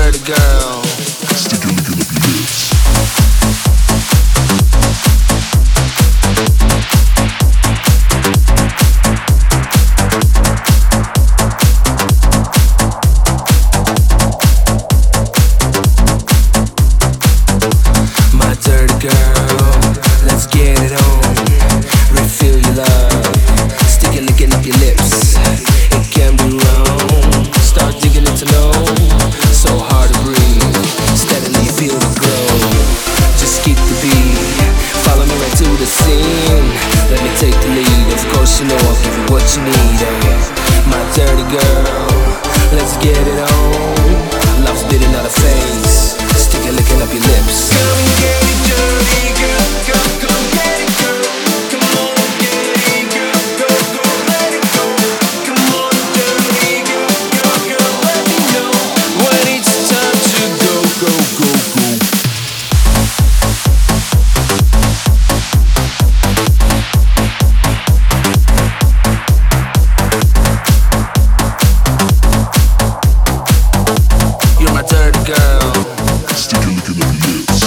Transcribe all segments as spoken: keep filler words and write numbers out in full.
dirty girl. Stick your lick up your lips. My dirty girl, let's get it on. Refill your love. Stick your licking up your lips. It can be wrong. Start digging into low. So hard to breathe. Steadily feel the glow. Just keep the beat. Follow me right to the scene. Let me take the lead. Of course you know I'll give you what you need. Eh? My dirty girl, let's get it on. Love's spitting out her face. Stick your licking up your lips. Come and get it dirty, girl. Come, come get it, girl. Come on, get it, girl. Go, go, let it go. Come on, dirty, girl, girl, girl. Let me know when it's time to go, go, go, go. You're my dirty girl. Stick your lick up your lips.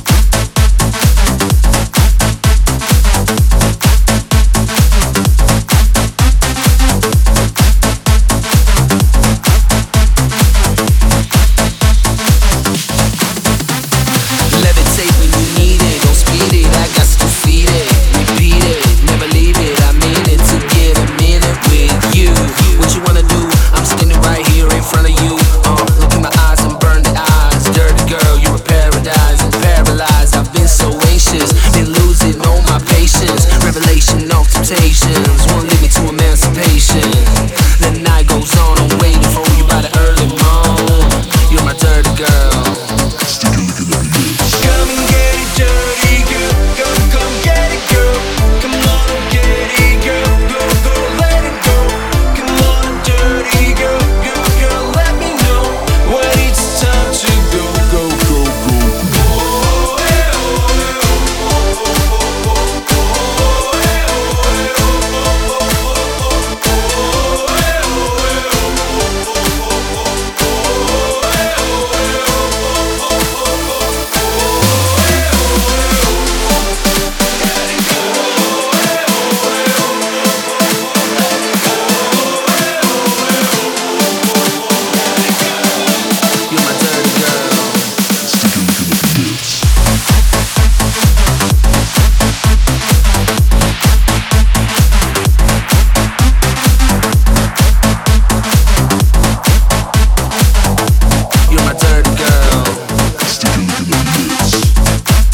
Levitate when you need it, don't speed it, I got to feed it. Repeat it, never leave it, I mean it. To get a minute with you. What you wanna do? I'm standing right here in front of you. Uh, look in my eyes and burn the eyes. Dirty girl, you're a paradise and paralyzed. I've been so anxious, been losing all my patience. Revelation of temptations, won't lead me to emancipation. The night goes on, I'm waiting for you by the early morn. You're my dirty girl. Stick your lick up your lips. Come and get it dirty, girl. Come, come get it, girl. Come on, get it, girl. Go, go, let it go. Come on, dirty girl, girl, girl. Let me know when it's time to go, go, go, go. You're my dirty girl. Stick your lick up your lips. You're my dirty girl. Stick your lick up your lips.